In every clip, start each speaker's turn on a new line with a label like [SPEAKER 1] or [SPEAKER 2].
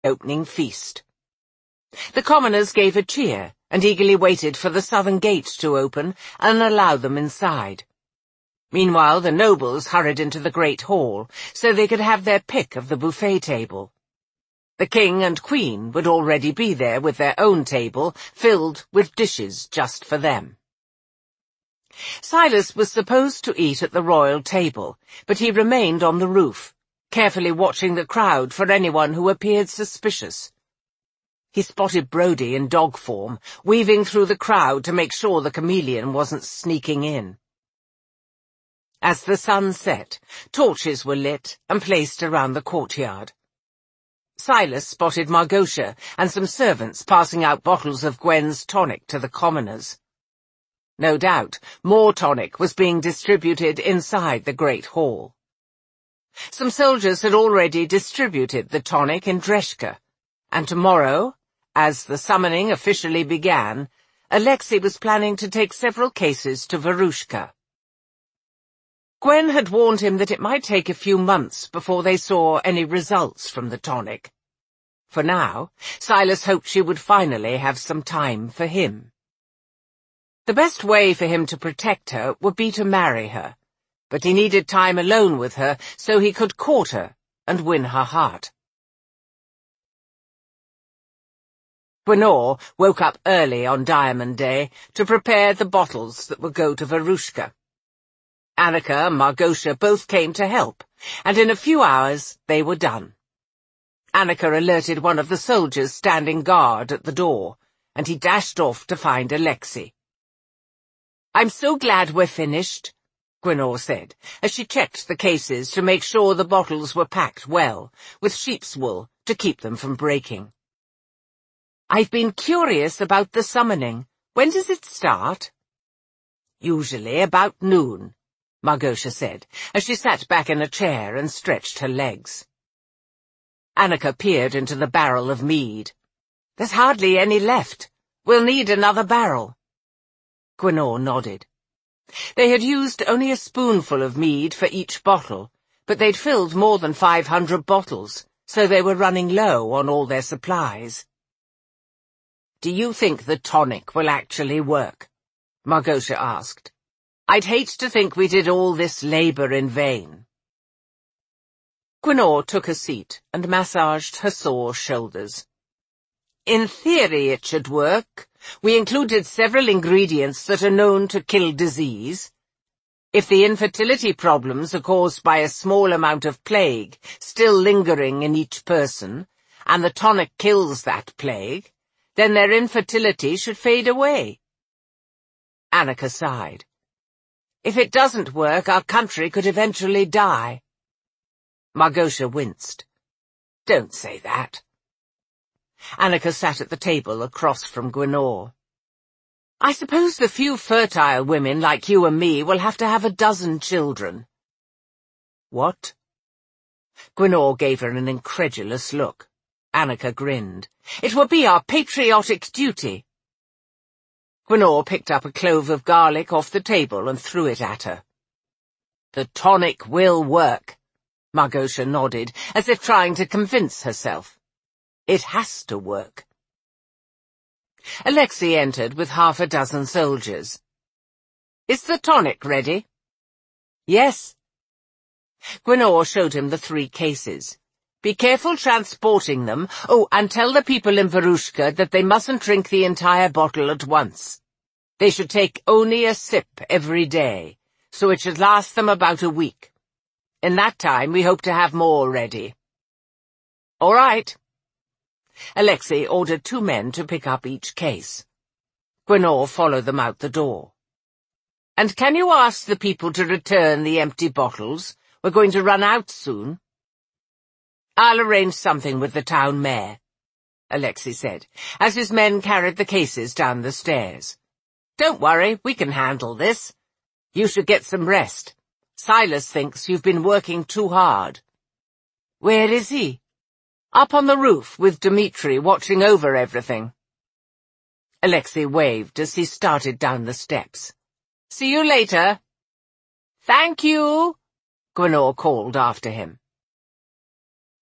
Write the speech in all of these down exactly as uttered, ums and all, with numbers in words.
[SPEAKER 1] opening feast. The commoners gave a cheer and eagerly waited for the southern gate to open and allow them inside. Meanwhile, the nobles hurried into the great hall so they could have their pick of the buffet table. The king and queen would already be there with their own table filled with dishes just for them. Silas was supposed to eat at the royal table, but he remained on the roof, carefully watching the crowd for anyone who appeared suspicious. He spotted Brody in dog form, weaving through the crowd to make sure the chameleon wasn't sneaking in. As the sun set, torches were lit and placed around the courtyard. Silas spotted Margosha and some servants passing out bottles of Gwen's tonic to the commoners. No doubt, more tonic was being distributed inside the great hall. Some soldiers had already distributed the tonic in Dreshka, and tomorrow, as the summoning officially began, Alexei was planning to take several cases to Verushka. Gwen had warned him that it might take a few months before they saw any results from the tonic. For now, Silas hoped she would finally have some time for him. The best way for him to protect her would be to marry her, but he needed time alone with her so he could court her and win her heart. Gwenor woke up early on Diamond Day to prepare the bottles that would go to Verushka. Annika and Margosha both came to help, and in a few hours they were done. Annika alerted one of the soldiers standing guard at the door, and he dashed off to find Alexei. "I'm so glad we're finished," Gwenor said, as she checked the cases to make sure the bottles were packed well, with sheep's wool to keep them from breaking. "I've been curious about the summoning. When does it start?" "Usually about noon," Margosha said, as she sat back in a chair and stretched her legs. Annika peered into the barrel of mead. "There's hardly any left. We'll need another barrel." Gwenor nodded. They had used only a spoonful of mead for each bottle, but they'd filled more than five hundred bottles, so they were running low on all their supplies. "Do you think the tonic will actually work?" Margosha asked. "I'd hate to think we did all this labor in vain." Gwenor took a seat and massaged her sore shoulders. "In theory it should work. We included several ingredients that are known to kill disease. If the infertility problems are caused by a small amount of plague still lingering in each person, and the tonic kills that plague, then their infertility should fade away." Annika sighed. "If it doesn't work, our country could eventually die." Margosha winced. "Don't say that." Annika sat at the table across from Gwenor. "I suppose the few fertile women like you and me will have to have a dozen children." "What?" Gwenor gave her an incredulous look. Annika grinned. "It will be our patriotic duty." Gwenor picked up a clove of garlic off the table and threw it at her. "The tonic will work," Margosha nodded, as if trying to convince herself. "It has to work." Alexei entered with half a dozen soldiers. "Is the tonic ready?" "Yes." Gwenor showed him the three cases. "Be careful transporting them. Oh, and tell the people in Verushka that they mustn't drink the entire bottle at once. They should take only a sip every day, so it should last them about a week. In that time, we hope to have more ready." "All right." Alexei ordered two men to pick up each case. Gwenor followed them out the door. "And can you ask the people to return the empty bottles? We're going to run out soon." "I'll arrange something with the town mayor," Alexei said, as his men carried the cases down the stairs. "Don't worry, we can handle this. You should get some rest. Silas thinks you've been working too hard." "Where is he?" "Up on the roof with Dmitri watching over everything." Alexei waved as he started down the steps. "See you later." "Thank you," Gwenor called after him.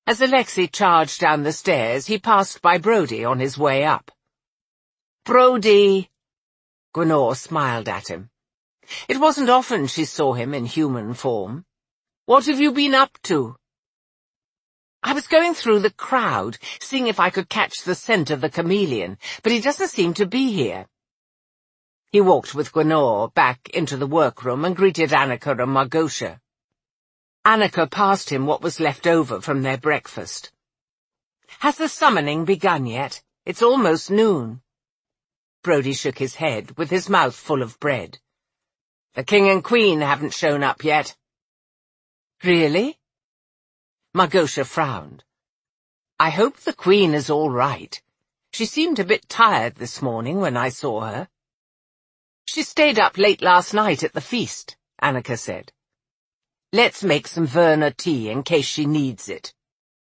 [SPEAKER 1] As Alexei charged down the stairs, he passed by Brody on his way up. "Brody!" Gwenor smiled at him. It wasn't often she saw him in human form. "What have you been up to?" "I was going through the crowd, seeing if I could catch the scent of the chameleon, but he doesn't seem to be here." He walked with Gwenor back into the workroom and greeted Annika and Margosha. Annika passed him what was left over from their breakfast. "Has the summoning begun yet? It's almost noon." Brody shook his head, with his mouth full of bread. "The king and queen haven't shown up yet." "Really?" Margosha frowned. "I hope the queen is all right. She seemed a bit tired this morning when I saw her." "She stayed up late last night at the feast," Annika said. "Let's make some Verna tea in case she needs it."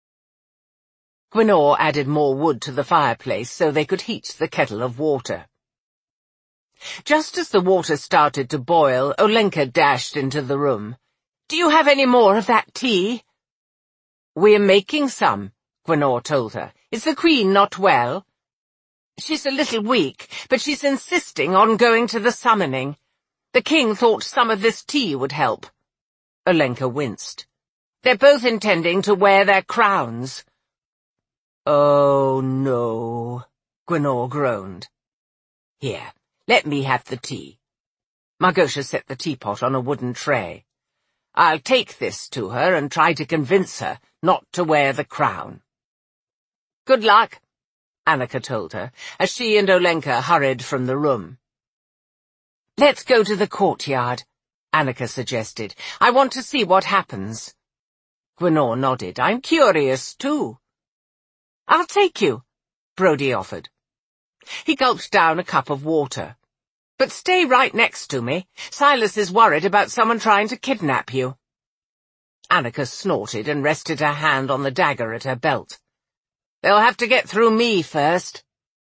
[SPEAKER 1] Gwenor added more wood to the fireplace so they could heat the kettle of water. Just as the water started to boil, Olenka dashed into the room. "Do you have any more of that tea?" "We're making some," Gwenor told her. "Is the queen not well?" "She's a little weak, but she's insisting on going to the summoning. The king thought some of this tea would help." Olenka winced. "They're both intending to wear their crowns." "Oh, no," Gwenor groaned. "Here, let me have the tea." Margosha set the teapot on a wooden tray. "I'll take this to her and try to convince her not to wear the crown." "Good luck," Annika told her, as she and Olenka hurried from the room. "Let's go to the courtyard," Annika suggested. "I want to see what happens." Gwenor nodded. "I'm curious, too." "I'll take you," Brody offered. He gulped down a cup of water. "But stay right next to me. Silas is worried about someone trying to kidnap you." Annika snorted and rested her hand on the dagger at her belt. "They'll have to get through me first."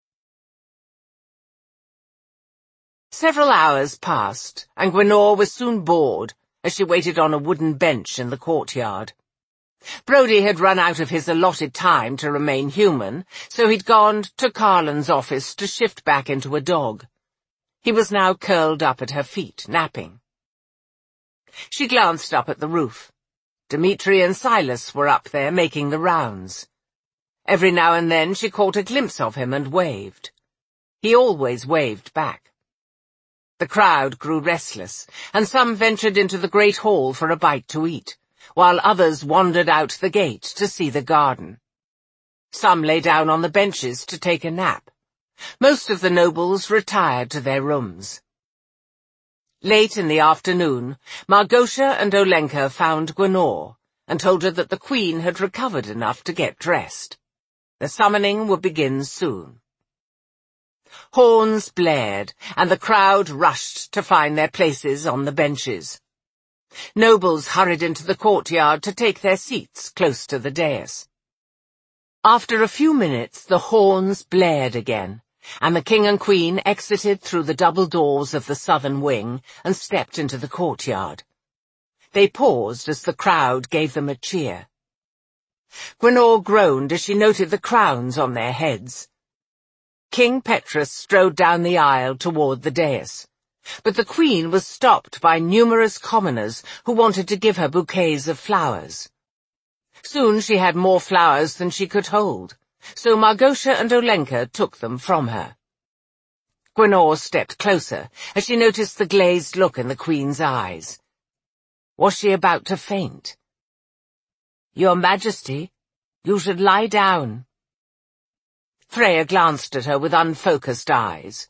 [SPEAKER 1] Several hours passed, and Gwenor was soon bored as she waited on a wooden bench in the courtyard. Brody had run out of his allotted time to remain human, so he'd gone to Carlin's office to shift back into a dog. He was now curled up at her feet, napping. She glanced up at the roof. Dmitri and Silas were up there making the rounds. Every now and then she caught a glimpse of him and waved. He always waved back. The crowd grew restless, and some ventured into the great hall for a bite to eat, while others wandered out the gate to see the garden. Some lay down on the benches to take a nap. Most of the nobles retired to their rooms. Late in the afternoon, Margosha and Olenka found Gwenor and told her that the queen had recovered enough to get dressed. The summoning would begin soon. Horns blared, and the crowd rushed to find their places on the benches. Nobles hurried into the courtyard to take their seats close to the dais. After a few minutes, the horns blared again, and the king and queen exited through the double doors of the southern wing and stepped into the courtyard. They paused as the crowd gave them a cheer. Gwenor groaned as she noted the crowns on their heads. King Petrus strode down the aisle toward the dais, but the queen was stopped by numerous commoners who wanted to give her bouquets of flowers. Soon she had more flowers than she could hold, so Margosha and Olenka took them from her. Gwenor stepped closer as she noticed the glazed look in the queen's eyes. Was she about to faint? "Your Majesty, you should lie down." Freya glanced at her with unfocused eyes.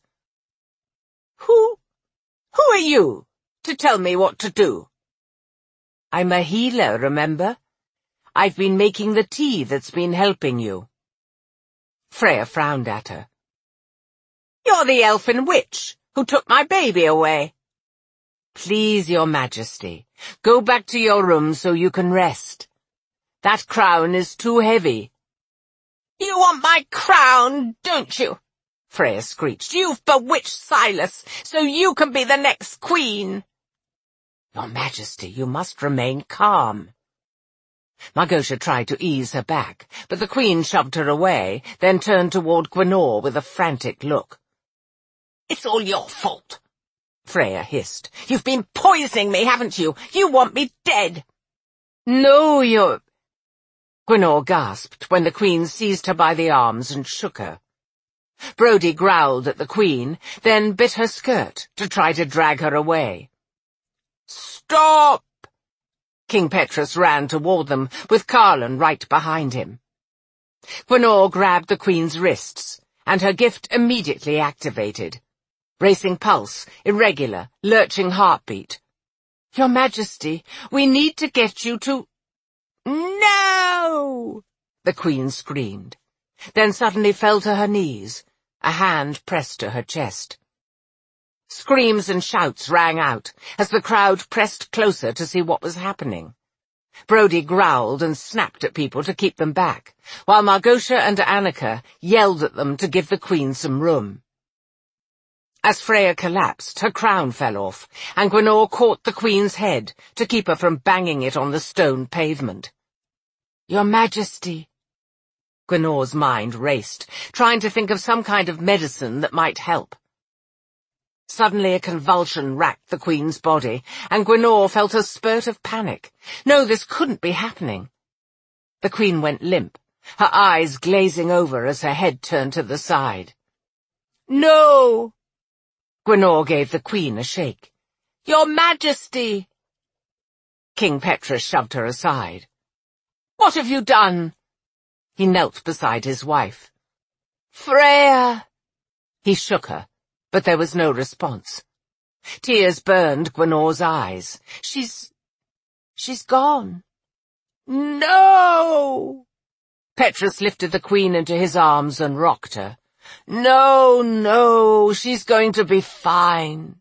[SPEAKER 1] Who, who are you, to tell me what to do?" "I'm a healer, remember? I've been making the tea that's been helping you." Freya frowned at her. "You're the elfin witch who took my baby away." "Please, Your Majesty, go back to your room so you can rest. That crown is too heavy." "You want my crown, don't you?" Freya screeched. "You've bewitched Silas, so you can be the next queen." "Your Majesty, you must remain calm." Margosha tried to ease her back, but the Queen shoved her away, then turned toward Gwenor with a frantic look. "It's all your fault," Freya hissed. "You've been poisoning me, haven't you? You want me dead." "No, you're—" Gwenor gasped when the Queen seized her by the arms and shook her. Brody growled at the Queen, then bit her skirt to try to drag her away. "Stop!" King Petrus ran toward them, with Carlin right behind him. Gwenor grabbed the Queen's wrists, and her gift immediately activated. Racing pulse, irregular, lurching heartbeat. "Your Majesty, we need to get you to—" "No!" the Queen screamed, then suddenly fell to her knees, a hand pressed to her chest. Screams and shouts rang out as the crowd pressed closer to see what was happening. Brody growled and snapped at people to keep them back, while Margosha and Annika yelled at them to give the Queen some room. As Freya collapsed, her crown fell off, and Gwenor caught the Queen's head to keep her from banging it on the stone pavement. "Your Majesty." Gwenor's mind raced, trying to think of some kind of medicine that might help. Suddenly a convulsion racked the Queen's body, and Gwenor felt a spurt of panic. No, this couldn't be happening. The Queen went limp, her eyes glazing over as her head turned to the side. "No!" Gwenor gave the Queen a shake. "Your Majesty!" King Petrus shoved her aside. "What have you done?" He knelt beside his wife. "Freya!" He shook her, but there was no response. Tears burned Gwenor's eyes. She's... she's gone. "No!" Petrus lifted the Queen into his arms and rocked her. "No, no, she's going to be fine."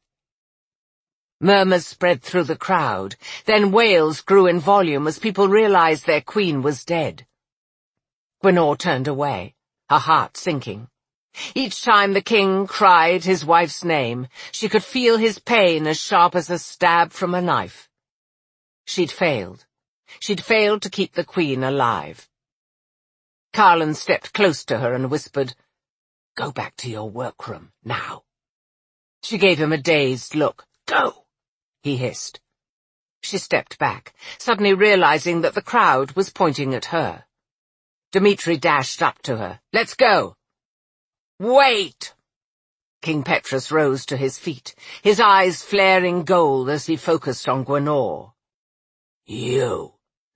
[SPEAKER 1] Murmurs spread through the crowd, then wails grew in volume as people realized their Queen was dead. Gwenor turned away, her heart sinking. Each time the King cried his wife's name, she could feel his pain as sharp as a stab from a knife. She'd failed. She'd failed to keep the Queen alive. Carlin stepped close to her and whispered, "Go back to your workroom, now." She gave him a dazed look. "Go!" he hissed. She stepped back, suddenly realizing that the crowd was pointing at her. Dmitri dashed up to her. "Let's go!" "Wait!" King Petrus rose to his feet, his eyes flaring gold as he focused on Gwenor. "You!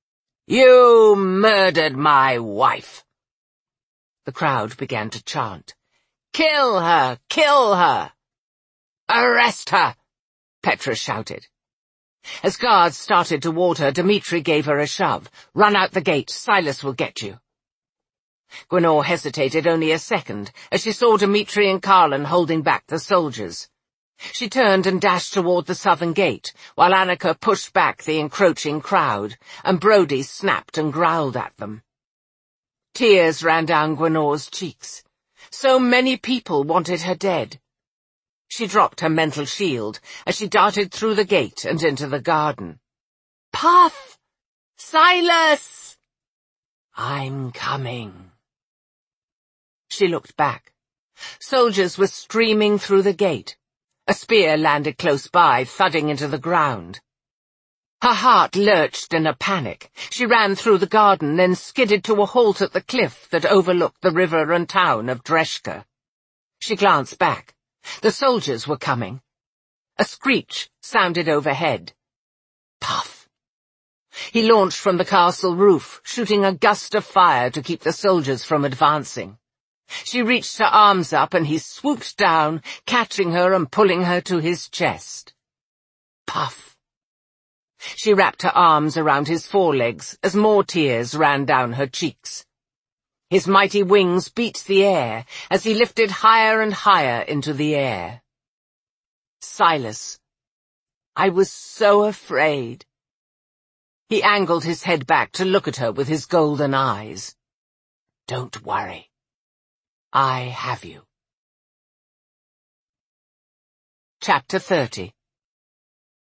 [SPEAKER 1] You murdered my wife!" The crowd began to chant. "Kill her! Kill her!" "Arrest her!" Petrus shouted. As guards started toward her, Dmitri gave her a shove. "Run out the gate. Silas will get you." Gwenor hesitated only a second as she saw Dmitri and Carlin holding back the soldiers. She turned and dashed toward the southern gate, while Annika pushed back the encroaching crowd, and Brody snapped and growled at them. Tears ran down Gwenor's cheeks. So many people wanted her dead. She dropped her mental shield as she darted through the gate and into the garden. "Puff! Silas!" "I'm coming." She looked back. Soldiers were streaming through the gate. A spear landed close by, thudding into the ground. Her heart lurched in a panic. She ran through the garden, then skidded to a halt at the cliff that overlooked the river and town of Dreshka. She glanced back. The soldiers were coming. A screech sounded overhead. Puff! He launched from the castle roof, shooting a gust of fire to keep the soldiers from advancing. She reached her arms up, and he swooped down, catching her and pulling her to his chest. Puff! She wrapped her arms around his forelegs as more tears ran down her cheeks. His mighty wings beat the air as he lifted higher and higher into the air. Silas. I was so afraid. He angled his head back to look at her with his golden eyes. Don't worry. I have you. Chapter thirty.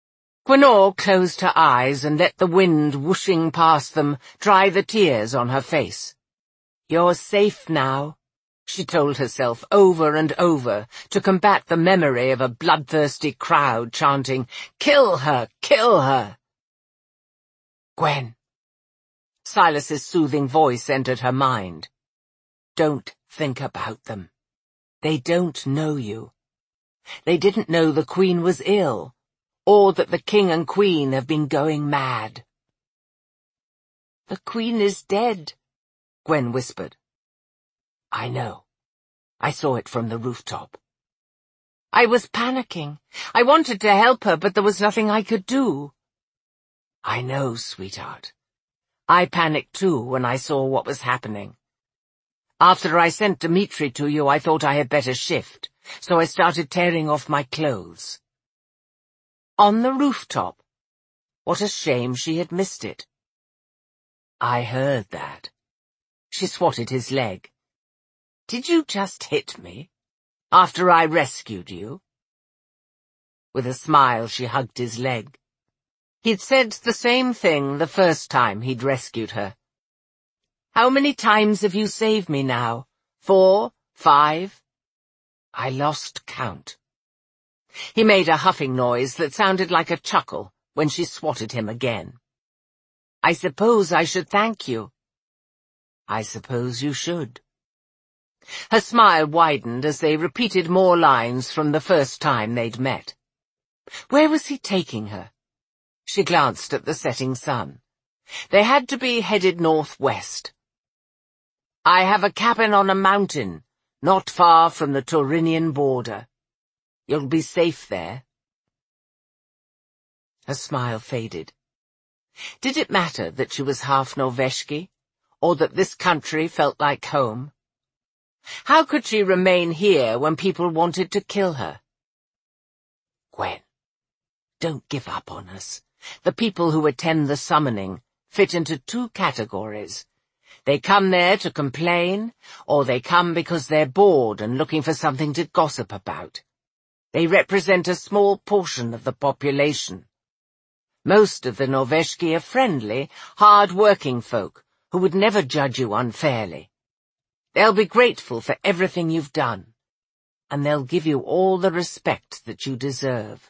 [SPEAKER 1] Gwenor closed her eyes and let the wind whooshing past them dry the tears on her face. "You're safe now," she told herself over and over to combat the memory of a bloodthirsty crowd chanting, "Kill her! Kill her!" "Gwen." Silas's soothing voice entered her mind. "Don't think about them. They don't know you. They didn't know the Queen was ill, or that the King and Queen have been going mad." "The Queen is dead," Gwen whispered. "I know. I saw it from the rooftop." "I was panicking. I wanted to help her, but there was nothing I could do." "I know, sweetheart. I panicked too when I saw what was happening. After I sent Dimitri to you, I thought I had better shift, so I started tearing off my clothes." On the rooftop? What a shame she had missed it. "I heard that." She swatted his leg. "Did you just hit me? After I rescued you?" With a smile, she hugged his leg. He'd said the same thing the first time he'd rescued her. "How many times have you saved me now? Four? Five?" "I lost count." He made a huffing noise that sounded like a chuckle when she swatted him again. "I suppose I should thank you." "I suppose you should." Her smile widened as they repeated more lines from the first time they'd met. Where was he taking her? She glanced at the setting sun. They had to be headed northwest. "I have a cabin on a mountain, not far from the Taurinian border. You'll be safe there." Her smile faded. Did it matter that she was half Norveshki, or that this country felt like home? How could she remain here when people wanted to kill her? "Gwen, don't give up on us. The people who attend the summoning fit into two categories. They come there to complain, or they come because they're bored and looking for something to gossip about. They represent a small portion of the population. Most of the Norveshki are friendly, hard-working folk who would never judge you unfairly. They'll be grateful for everything you've done, and they'll give you all the respect that you deserve."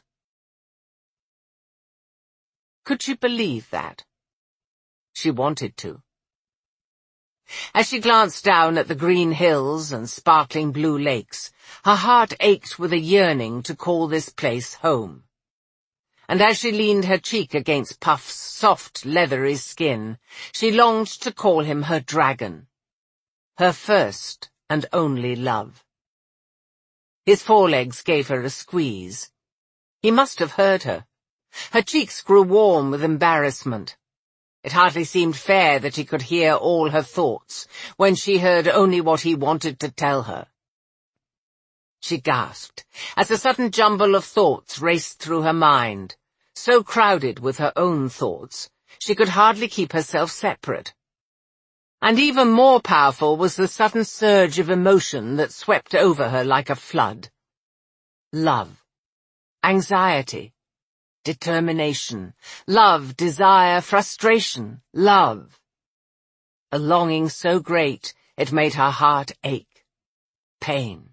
[SPEAKER 1] Could she believe that? She wanted to. As she glanced down at the green hills and sparkling blue lakes, her heart ached with a yearning to call this place home. And as she leaned her cheek against Puff's soft, leathery skin, she longed to call him her dragon, her first and only love. His forelegs gave her a squeeze. He must have heard her. Her cheeks grew warm with embarrassment. It hardly seemed fair that he could hear all her thoughts when she heard only what he wanted to tell her. She gasped as a sudden jumble of thoughts raced through her mind, so crowded with her own thoughts she could hardly keep herself separate. And even more powerful was the sudden surge of emotion that swept over her like a flood. Love, anxiety, determination, love, desire, frustration, love. A longing so great it made her heart ache. Pain.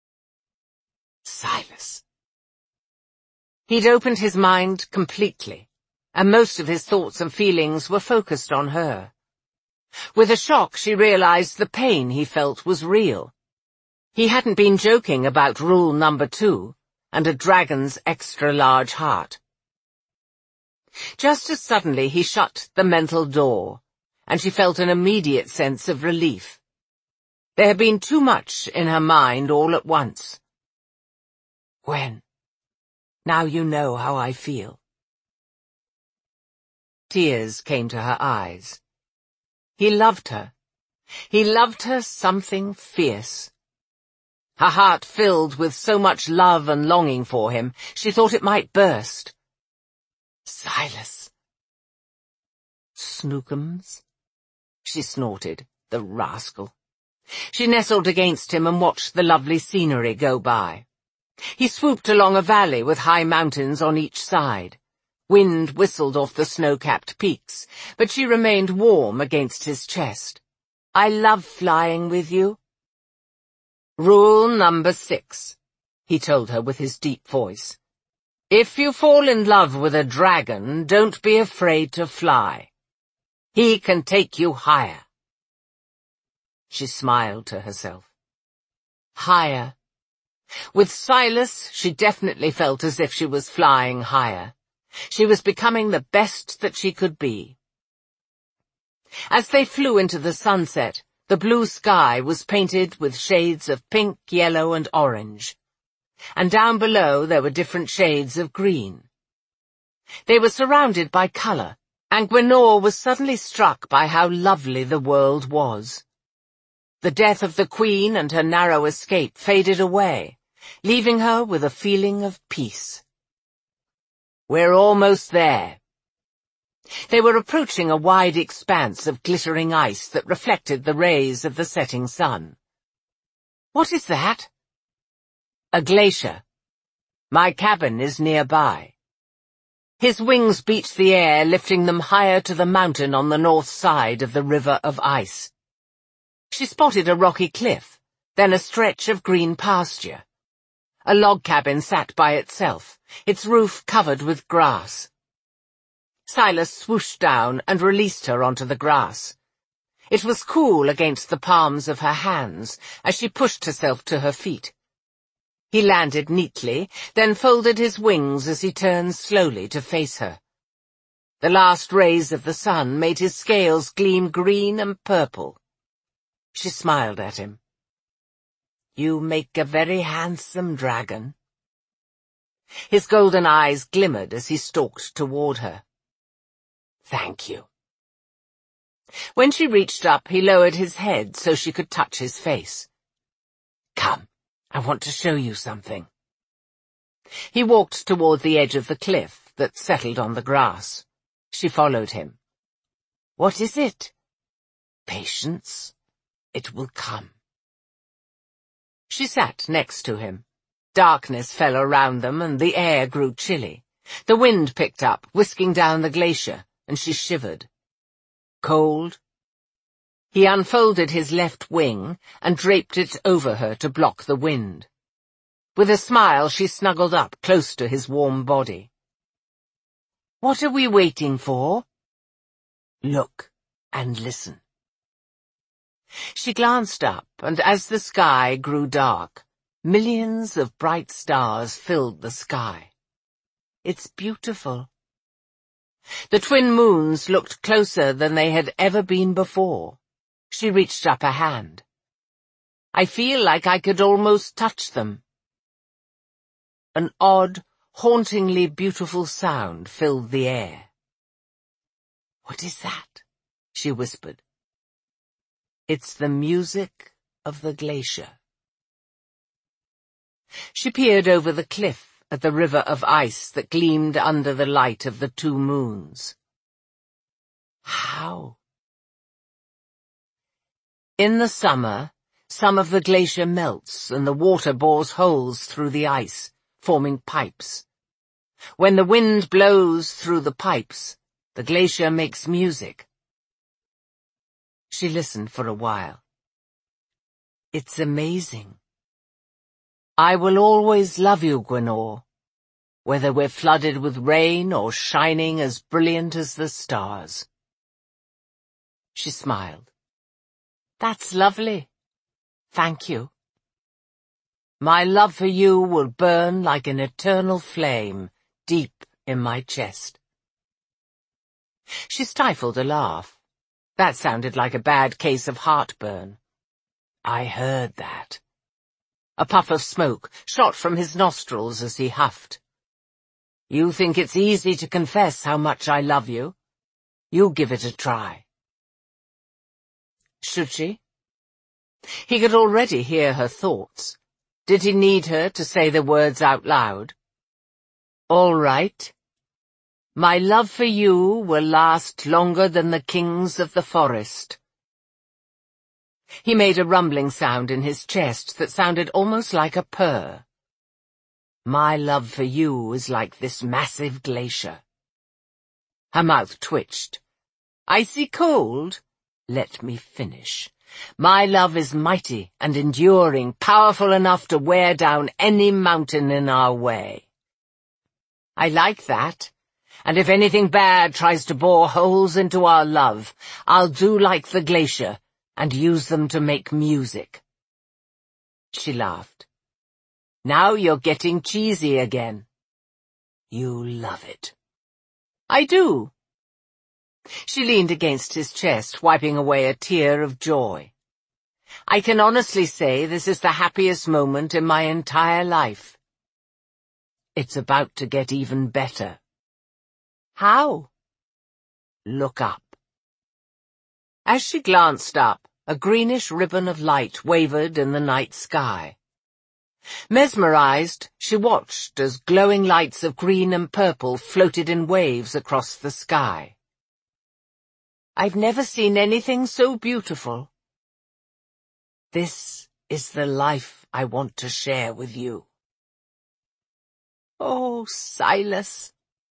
[SPEAKER 1] Silas. He'd opened his mind completely, and most of his thoughts and feelings were focused on her. With a shock, she realized the pain he felt was real. He hadn't been joking about rule number two and a dragon's extra-large heart. Just as suddenly he shut the mental door, and she felt an immediate sense of relief. There had been too much in her mind all at once. "Gwen, now you know how I feel." Tears came to her eyes. He loved her. He loved her something fierce. Her heart filled with so much love and longing for him, she thought it might burst. "Silas." "Snookums?" she snorted, the rascal. She nestled against him and watched the lovely scenery go by. He swooped along a valley with high mountains on each side. Wind whistled off the snow-capped peaks, but she remained warm against his chest. "I love flying with you." "Rule number six," he told her with his deep voice. "If you fall in love with a dragon, don't be afraid to fly. He can take you higher." She smiled to herself. Higher. With Silas, she definitely felt as if she was flying higher. She was becoming the best that she could be. As they flew into the sunset, the blue sky was painted with shades of pink, yellow, and orange, and down below there were different shades of green. They were surrounded by colour, and Gwenor was suddenly struck by how lovely the world was. The death of the Queen and her narrow escape faded away, leaving her with a feeling of peace. "We're almost there." They were approaching a wide expanse of glittering ice that reflected the rays of the setting sun. "What is that?" "A glacier. My cabin is nearby." His wings beat the air, lifting them higher to the mountain on the north side of the river of ice. She spotted a rocky cliff, then a stretch of green pasture. A log cabin sat by itself, its roof covered with grass. Silas swooshed down and released her onto the grass. It was cool against the palms of her hands as she pushed herself to her feet. He landed neatly, then folded his wings as he turned slowly to face her. The last rays of the sun made his scales gleam green and purple. She smiled at him. "You make a very handsome dragon." His golden eyes glimmered as he stalked toward her. "Thank you." When she reached up, he lowered his head so she could touch his face. "Come, I want to show you something." He walked toward the edge of the cliff that settled on the grass. She followed him. "What is it?" "Patience. It will come." She sat next to him. Darkness fell around them and the air grew chilly. The wind picked up, whisking down the glacier, and she shivered. Cold? He unfolded his left wing and draped it over her to block the wind. With a smile, she snuggled up close to his warm body. "What are we waiting for?" "Look and listen." She glanced up, and as the sky grew dark, millions of bright stars filled the sky. "It's beautiful." The twin moons looked closer than they had ever been before. She reached up a hand. "I feel like I could almost touch them." An odd, hauntingly beautiful sound filled the air. "What is that?" she whispered. "It's the music of the glacier." She peered over the cliff at the river of ice that gleamed under the light of the two moons. How? In the summer, some of the glacier melts and the water bores holes through the ice, forming pipes. When the wind blows through the pipes, the glacier makes music. She listened for a while. "It's amazing. I will always love you, Gwenor, whether we're flooded with rain or shining as brilliant as the stars." She smiled. "That's lovely. Thank you. My love for you will burn like an eternal flame deep in my chest." She stifled a laugh. That sounded like a bad case of heartburn. "I heard that." A puff of smoke shot from his nostrils as he huffed. "You think it's easy to confess how much I love you? You give it a try." Should she? He could already hear her thoughts. Did he need her to say the words out loud? "All right. My love for you will last longer than the kings of the forest." He made a rumbling sound in his chest that sounded almost like a purr. "My love for you is like this massive glacier. Her mouth twitched. Icy cold? Let me finish. My love is mighty and enduring, powerful enough to wear down any mountain in our way. I like that, and if anything bad tries to bore holes into our love, I'll do like the glacier and use them to make music. She laughed. Now you're getting cheesy again. You love it. I do. She leaned against his chest, wiping away a tear of joy. I can honestly say this is the happiest moment in my entire life. It's about to get even better. How? Look up. As she glanced up, a greenish ribbon of light wavered in the night sky. Mesmerized, she watched as glowing lights of green and purple floated in waves across the sky. I've never seen anything so beautiful. This is the life I want to share with you. Oh, Silas.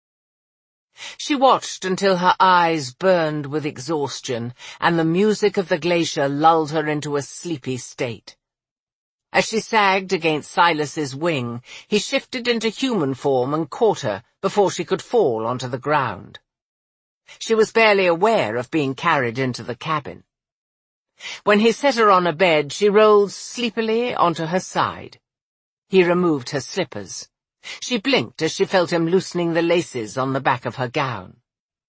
[SPEAKER 1] She watched until her eyes burned with exhaustion, and the music of the glacier lulled her into a sleepy state. As she sagged against Silas's wing, he shifted into human form and caught her before she could fall onto the ground. She was barely aware of being carried into the cabin. When he set her on a bed, she rolled sleepily onto her side. He removed her slippers. She blinked as she felt him loosening the laces on the back of her gown.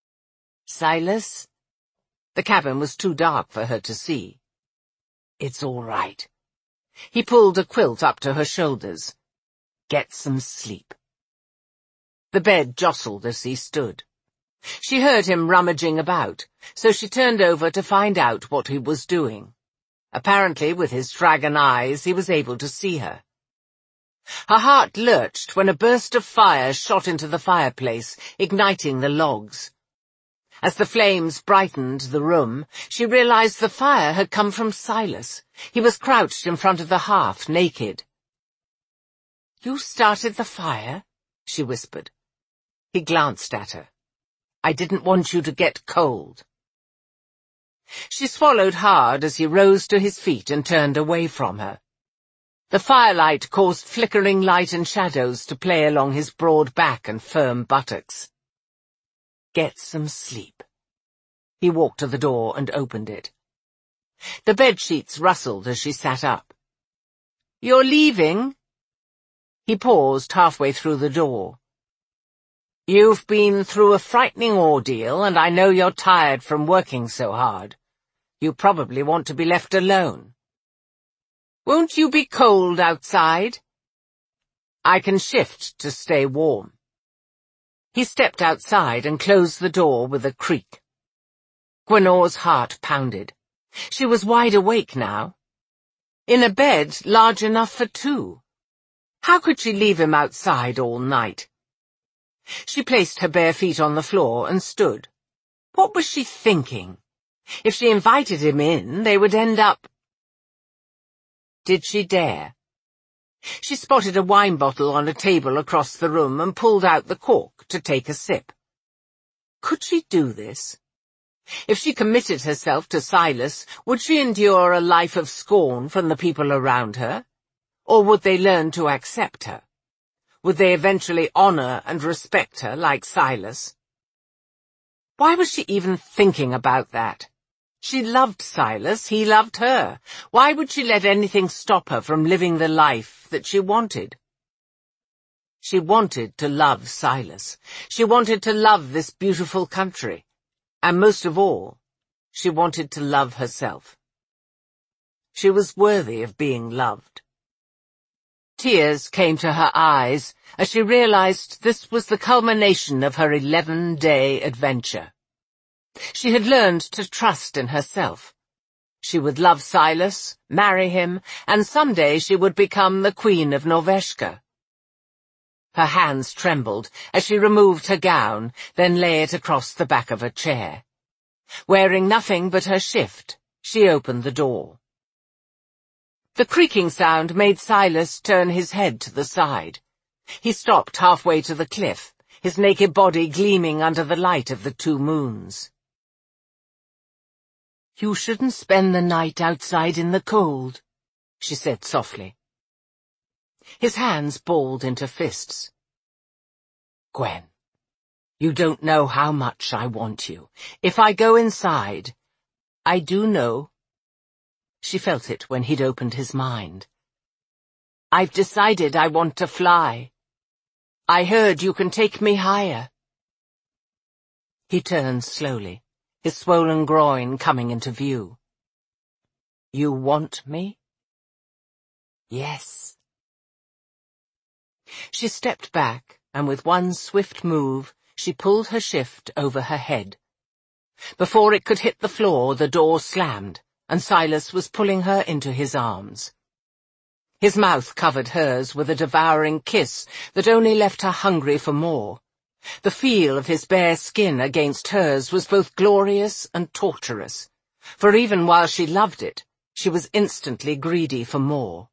[SPEAKER 1] Silas? The cabin was too dark for her to see. It's all right. He pulled a quilt up to her shoulders. Get some sleep. The bed jostled as he stood. She heard him rummaging about, so she turned over to find out what he was doing. Apparently, with his dragon eyes, he was able to see her. Her heart lurched when a burst of fire shot into the fireplace, igniting the logs. As the flames brightened the room, she realized the fire had come from Silas. He was crouched in front of the hearth, naked. You started the fire? She whispered. He glanced at her. I didn't want you to get cold. She swallowed hard as he rose to his feet and turned away from her. The firelight caused flickering light and shadows to play along his broad back and firm buttocks. Get some sleep. He walked to the door and opened it. The bedsheets rustled as she sat up. You're leaving? He paused halfway through the door. You've been through a frightening ordeal, and I know you're tired from working so hard. You probably want to be left alone. Won't you be cold outside? I can shift to stay warm. He stepped outside and closed the door with a creak. Gwenor's heart pounded. She was wide awake now. In a bed large enough for two. How could she leave him outside all night? She placed her bare feet on the floor and stood. What was she thinking? If she invited him in, they would end up... Did she dare? She spotted a wine bottle on a table across the room and pulled out the cork to take a sip. Could she do this? If she committed herself to Silas, would she endure a life of scorn from the people around her? Or would they learn to accept her? Would they eventually honor and respect her like Silas? Why was she even thinking about that? She loved Silas, he loved her. Why would she let anything stop her from living the life that she wanted? She wanted to love Silas. She wanted to love this beautiful country. And most of all, she wanted to love herself. She was worthy of being loved. Tears came to her eyes as she realized this was the culmination of her eleven-day adventure. She had learned to trust in herself. She would love Silas, marry him, and someday she would become the Queen of Norveshka. Her hands trembled as she removed her gown, then lay it across the back of a chair. Wearing nothing but her shift, she opened the door. The creaking sound made Silas turn his head to the side. He stopped halfway to the cliff, his naked body gleaming under the light of the two moons. "You shouldn't spend the night outside in the cold," she said softly. His hands balled into fists. "Gwen, you don't know how much I want you. If I go inside, I do know." She felt it when he'd opened his mind. "I've decided I want to fly. I heard you can take me higher." He turned slowly, his swollen groin coming into view. "You want me?" "Yes." She stepped back, and with one swift move, she pulled her shift over her head. Before it could hit the floor, the door slammed, and Silas was pulling her into his arms. His mouth covered hers with a devouring kiss that only left her hungry for more. The feel of his bare skin against hers was both glorious and torturous, for even while she loved it, she was instantly greedy for more.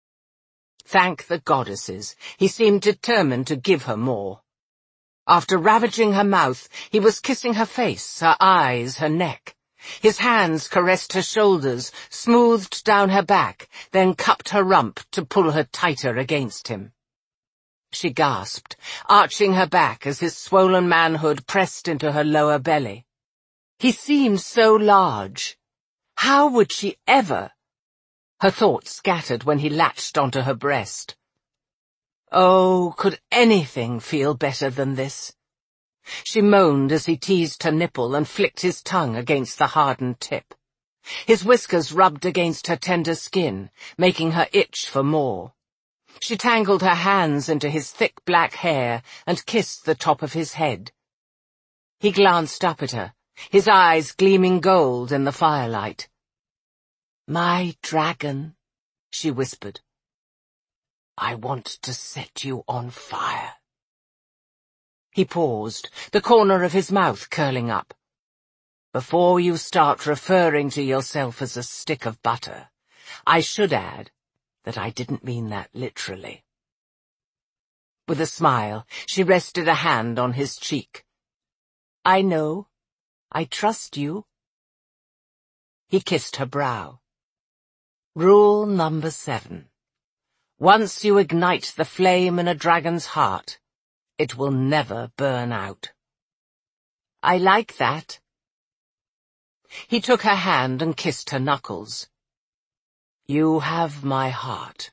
[SPEAKER 1] Thank the goddesses, he seemed determined to give her more. After ravaging her mouth, he was kissing her face, her eyes, her neck. His hands caressed her shoulders, smoothed down her back, then cupped her rump to pull her tighter against him. She gasped, arching her back as his swollen manhood pressed into her lower belly. He seemed so large. How would she ever? Her thoughts scattered when he latched onto her breast. Oh, could anything feel better than this? She moaned as he teased her nipple and flicked his tongue against the hardened tip. His whiskers rubbed against her tender skin, making her itch for more. She tangled her hands into his thick black hair and kissed the top of his head. He glanced up at her, his eyes gleaming gold in the firelight. "My dragon," she whispered. "I want to set you on fire." He paused, the corner of his mouth curling up. "Before you start referring to yourself as a stick of butter, I should add that I didn't mean that literally." With a smile, she rested a hand on his cheek. "I know. I trust you." He kissed her brow. Rule number seven. Once you ignite the flame in a dragon's heart, it will never burn out. "I like that." He took her hand and kissed her knuckles. "You have my heart."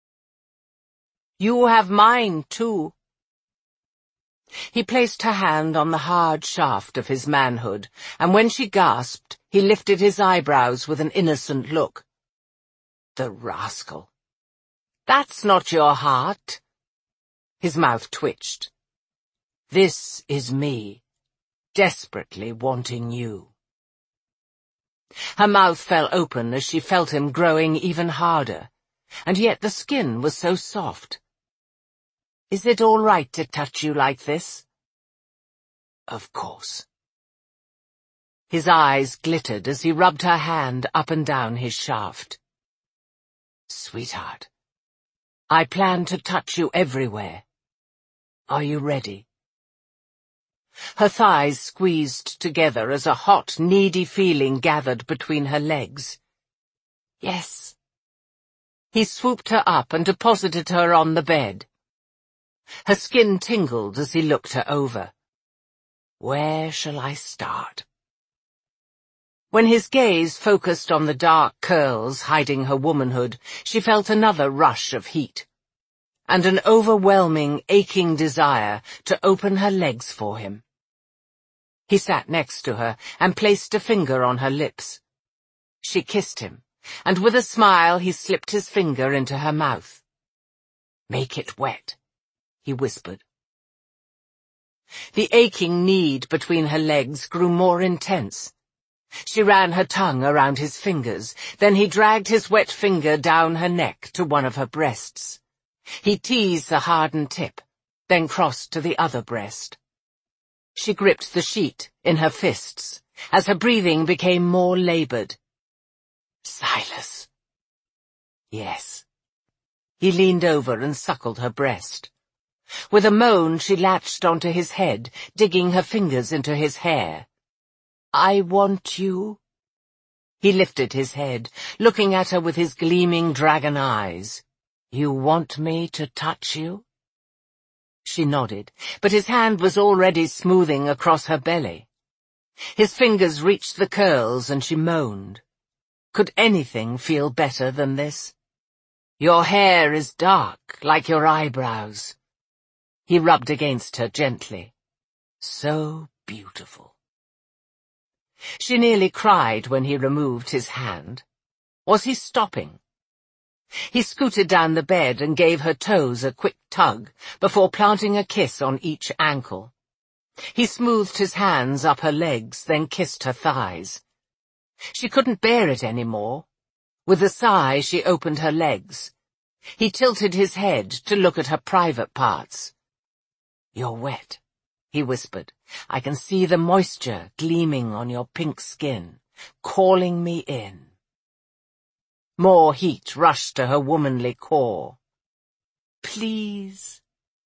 [SPEAKER 1] "You have mine, too." He placed her hand on the hard shaft of his manhood, and when she gasped, he lifted his eyebrows with an innocent look. The rascal. "That's not your heart." His mouth twitched. "This is me, desperately wanting you." Her mouth fell open as she felt him growing even harder, and yet the skin was so soft. "Is it all right to touch you like this?" "Of course." His eyes glittered as he rubbed her hand up and down his shaft. "Sweetheart, I plan to touch you everywhere. Are you ready?" Her thighs squeezed together as a hot, needy feeling gathered between her legs. "Yes." He swooped her up and deposited her on the bed. Her skin tingled as he looked her over. "Where shall I start?" When his gaze focused on the dark curls hiding her womanhood, she felt another rush of heat, and an overwhelming, aching desire to open her legs for him. He sat next to her and placed a finger on her lips. She kissed him, and with a smile he slipped his finger into her mouth. "Make it wet," he whispered. The aching need between her legs grew more intense. She ran her tongue around his fingers, then he dragged his wet finger down her neck to one of her breasts. He teased the hardened tip, then crossed to the other breast. She gripped the sheet in her fists, as her breathing became more labored. "Silas." "Yes." He leaned over and suckled her breast. With a moan, she latched onto his head, digging her fingers into his hair. "I want you." He lifted his head, looking at her with his gleaming dragon eyes. "You want me to touch you?" She nodded, but his hand was already smoothing across her belly. His fingers reached the curls, and she moaned. Could anything feel better than this? "Your hair is dark, like your eyebrows." He rubbed against her gently. "So beautiful." She nearly cried when he removed his hand. Was he stopping? He scooted down the bed and gave her toes a quick tug before planting a kiss on each ankle. He smoothed his hands up her legs, then kissed her thighs. She couldn't bear it any more. With a sigh, she opened her legs. He tilted his head to look at her private parts. "You're wet," he whispered. "I can see the moisture gleaming on your pink skin, calling me in." More heat rushed to her womanly core. "Please."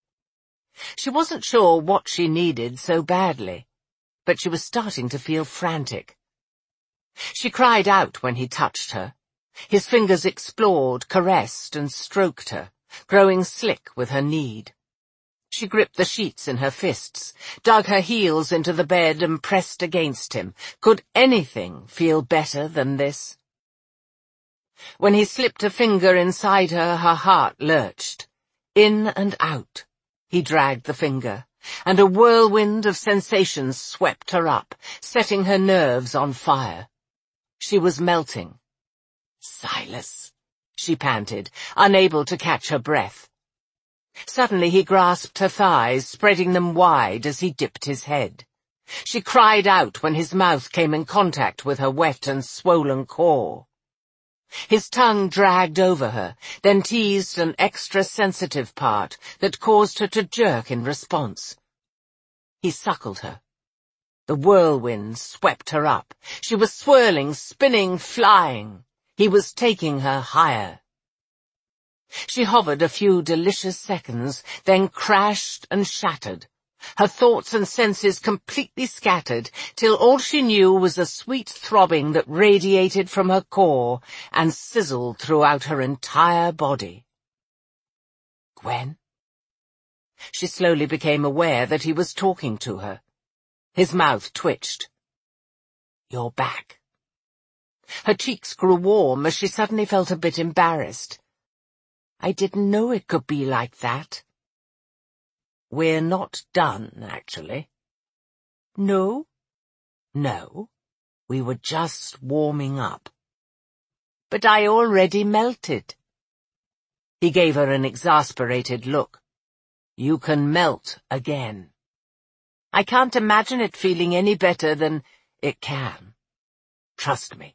[SPEAKER 1] She wasn't sure what she needed so badly, but she was starting to feel frantic. She cried out when he touched her. His fingers explored, caressed, and stroked her, growing slick with her need. She gripped the sheets in her fists, dug her heels into the bed and pressed against him. Could anything feel better than this? When he slipped a finger inside her, her heart lurched. In and out, he dragged the finger, and a whirlwind of sensations swept her up, setting her nerves on fire. She was melting. "Silas," she panted, unable to catch her breath. Suddenly he grasped her thighs, spreading them wide as he dipped his head. She cried out when his mouth came in contact with her wet and swollen core. His tongue dragged over her, then teased an extra sensitive part that caused her to jerk in response. He suckled her. The whirlwind swept her up. She was swirling, spinning, flying. He was taking her higher. She hovered a few delicious seconds, then crashed and shattered, her thoughts and senses completely scattered, till all she knew was a sweet throbbing that radiated from her core and sizzled throughout her entire body. "Gwen?" She slowly became aware that he was talking to her. His mouth twitched. "You're back." Her cheeks grew warm as she suddenly felt a bit embarrassed. "I didn't know it could be like that." "We're not done, actually." "No?" "No. We were just warming up." "But I already melted." He gave her an exasperated look. "You can melt again." "I can't imagine it feeling any better than it can. Trust me."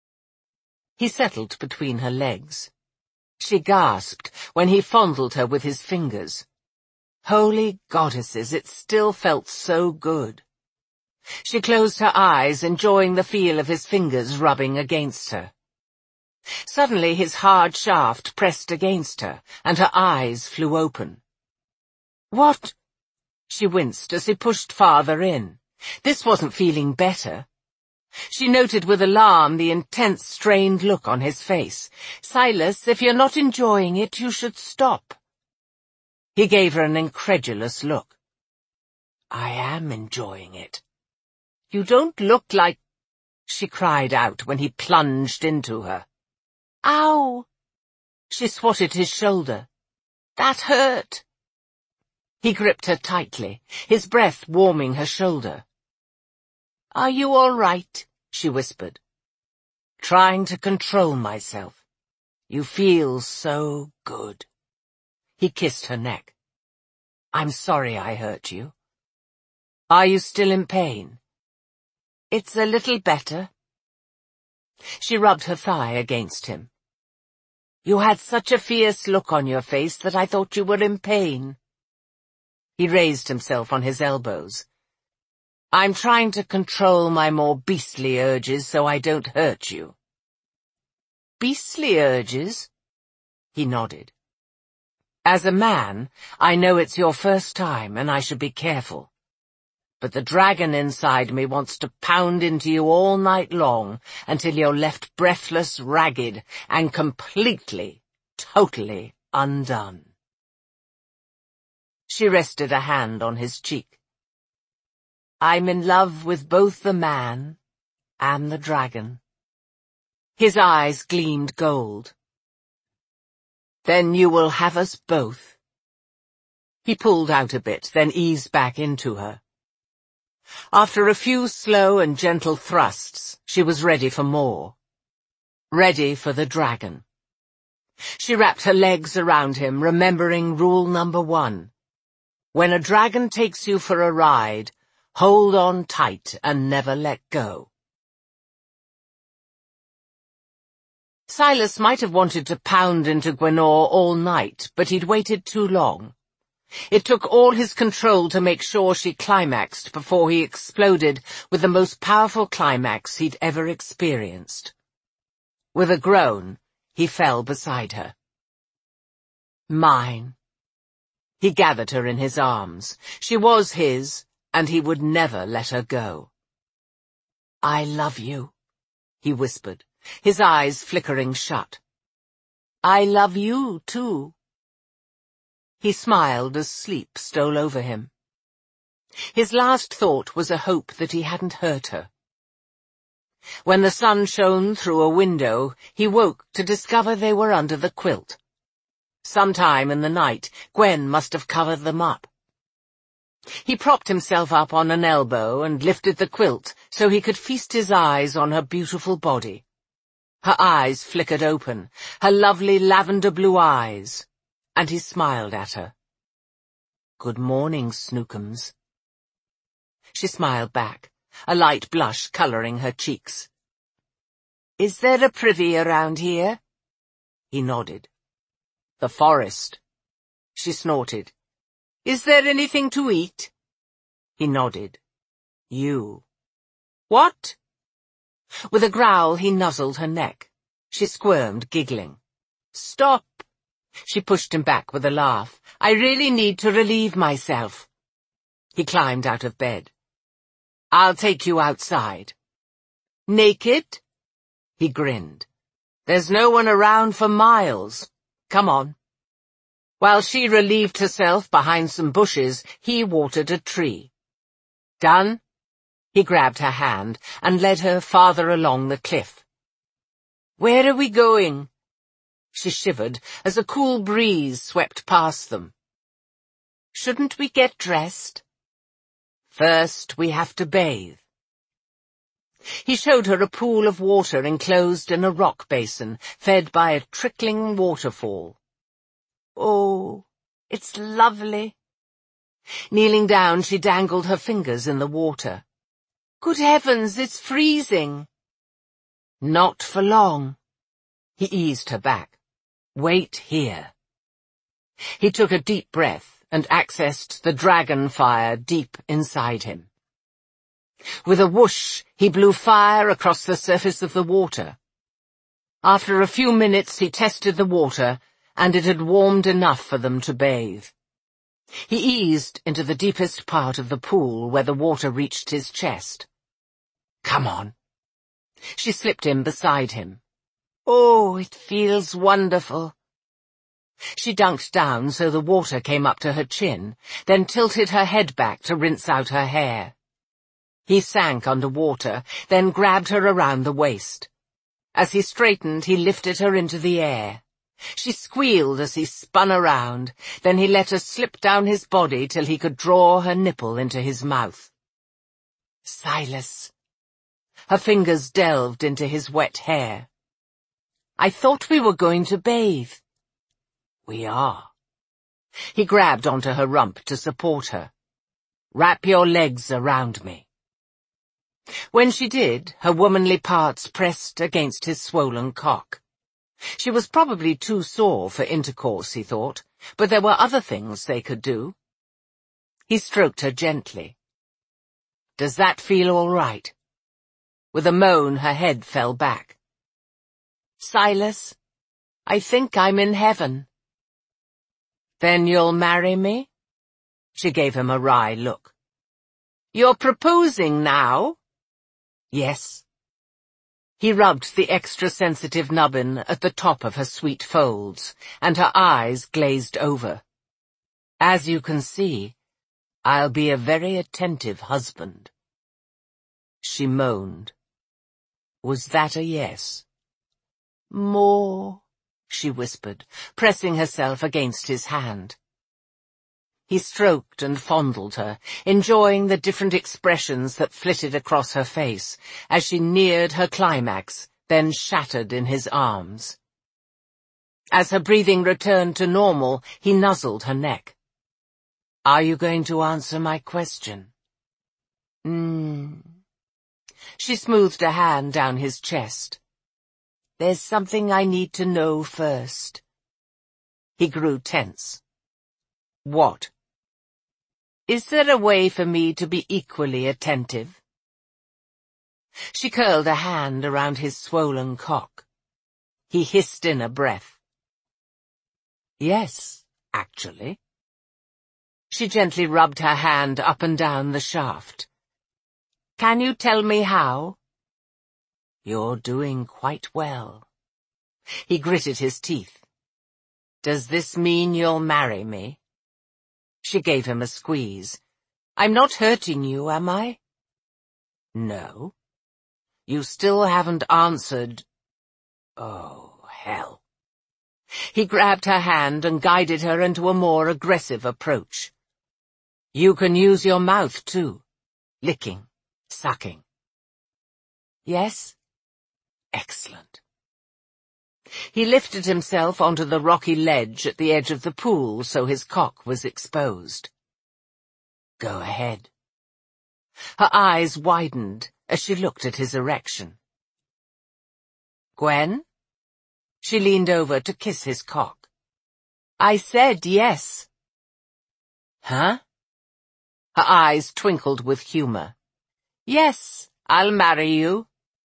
[SPEAKER 1] He settled between her legs. She gasped when he fondled her with his fingers. Holy goddesses, it still felt so good. She closed her eyes, enjoying the feel of his fingers rubbing against her. Suddenly his hard shaft pressed against her, and her eyes flew open. "What?" She winced as he pushed farther in. This wasn't feeling better. She noted with alarm the intense, strained look on his face. "Silas, if you're not enjoying it, you should stop." He gave her an incredulous look. "I am enjoying it." "You don't look like—" she cried out when he plunged into her. "Ow!" She swatted his shoulder. "That hurt." He gripped her tightly, his breath warming her shoulder. "Are you all right?" she whispered. "Trying to control myself. You feel so good." He kissed her neck. "I'm sorry I hurt you. Are you still in pain?" "It's a little better." She rubbed her thigh against him. "You had such a fierce look on your face that I thought you were in pain." He raised himself on his elbows. "I'm trying to control my more beastly urges so I don't hurt you." "Beastly urges?" He nodded. As a man, I know it's your first time and I should be careful. But the dragon inside me wants to pound into you all night long until you're left breathless, ragged, and completely, totally undone." She rested a hand on his cheek. "I'm in love with both the man and the dragon." His eyes gleamed gold. "Then you will have us both." He pulled out a bit, then eased back into her. After a few slow and gentle thrusts, she was ready for more. Ready for the dragon. She wrapped her legs around him, remembering rule number one. When a dragon takes you for a ride, hold on tight and never let go. Silas might have wanted to pound into Gwenyr all night, but he'd waited too long. It took all his control to make sure she climaxed before he exploded with the most powerful climax he'd ever experienced. With a groan, he fell beside her. Mine. He gathered her in his arms. She was his, and he would never let her go. "I love you," he whispered, his eyes flickering shut. "I love you, too." He smiled as sleep stole over him. His last thought was a hope that he hadn't hurt her. When the sun shone through a window, he woke to discover they were under the quilt. Sometime in the night, Gwen must have covered them up. He propped himself up on an elbow and lifted the quilt so he could feast his eyes on her beautiful body. Her eyes flickered open, her lovely lavender-blue eyes, and he smiled at her. "Good morning, Snookums." She smiled back, a light blush colouring her cheeks. "Is there a privy around here?" He nodded. "The forest." She snorted. "Is there anything to eat?" He nodded. "You." "What?" With a growl, he nuzzled her neck. She squirmed, giggling. "Stop." She pushed him back with a laugh. "I really need to relieve myself." He climbed out of bed. "I'll take you outside." "Naked?" He grinned. "There's no one around for miles. Come on." While she relieved herself behind some bushes, he watered a tree. "Done?" He grabbed her hand and led her farther along the cliff. "Where are we going?" She shivered as a cool breeze swept past them. "Shouldn't we get dressed?" "First, we have to bathe." He showed her a pool of water enclosed in a rock basin, fed by a trickling waterfall. "Oh, it's lovely." Kneeling down, she dangled her fingers in the water. "Good heavens, it's freezing." "Not for long." He eased her back. "Wait here." He took a deep breath and accessed the dragon fire deep inside him. With a whoosh, he blew fire across the surface of the water. After a few minutes, he tested the water, and it had warmed enough for them to bathe. He eased into the deepest part of the pool where the water reached his chest. "Come on." She slipped in beside him. "Oh, it feels wonderful." She dunked down so the water came up to her chin, then tilted her head back to rinse out her hair. He sank under water, then grabbed her around the waist. As he straightened, he lifted her into the air. She squealed as he spun around, then he let her slip down his body till he could draw her nipple into his mouth. "Silas." Her fingers delved into his wet hair. "I thought we were going to bathe." "We are." He grabbed onto her rump to support her. "Wrap your legs around me." When she did, her womanly parts pressed against his swollen cock. She was probably too sore for intercourse, he thought, but there were other things they could do. He stroked her gently. "Does that feel all right?" With a moan, her head fell back. "Silas, I think I'm in heaven." Then you'll marry me? She gave him a wry look. You're proposing now? Yes. He rubbed the extra-sensitive nubbin at the top of her sweet folds, and her eyes glazed over. As you can see, I'll be a very attentive husband. She moaned. Was that a yes? More, she whispered, pressing herself against his hand. He stroked and fondled her, enjoying the different expressions that flitted across her face as she neared her climax, then shattered in his arms. As her breathing returned to normal, he nuzzled her neck. Are you going to answer my question? Hmm. She smoothed a hand down his chest. There's something I need to know first. He grew tense. What? Is there a way for me to be equally attentive? She curled a hand around his swollen cock. He hissed in a breath. Yes, actually. She gently rubbed her hand up and down the shaft. Can you tell me how? You're doing quite well. He gritted his teeth. Does this mean you'll marry me? She gave him a squeeze. I'm not hurting you, am I? No. You still haven't answered. Oh, hell. He grabbed her hand and guided her into a more aggressive approach. You can use your mouth, too. Licking, sucking. Yes? Excellent. He lifted himself onto the rocky ledge at the edge of the pool so his cock was exposed. Go ahead. Her eyes widened as she looked at his erection. Gwen? She leaned over to kiss his cock. I said yes. Huh? Her eyes twinkled with humor. Yes, I'll marry you.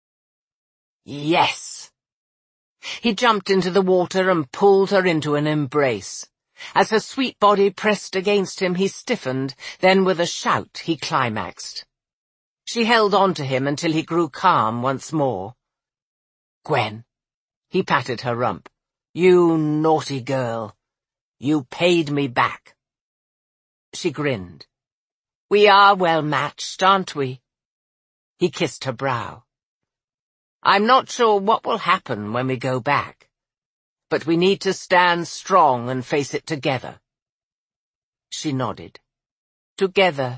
[SPEAKER 1] Yes. He jumped into the water and pulled her into an embrace. As her sweet body pressed against him, he stiffened, then with a shout he climaxed. She held on to him until he grew calm once more. Gwen. He patted her rump. You naughty girl. You paid me back. She grinned. We are well matched, aren't we? He kissed her brow. I'm not sure what will happen when we go back, but we need to stand strong and face it together. She nodded. Together.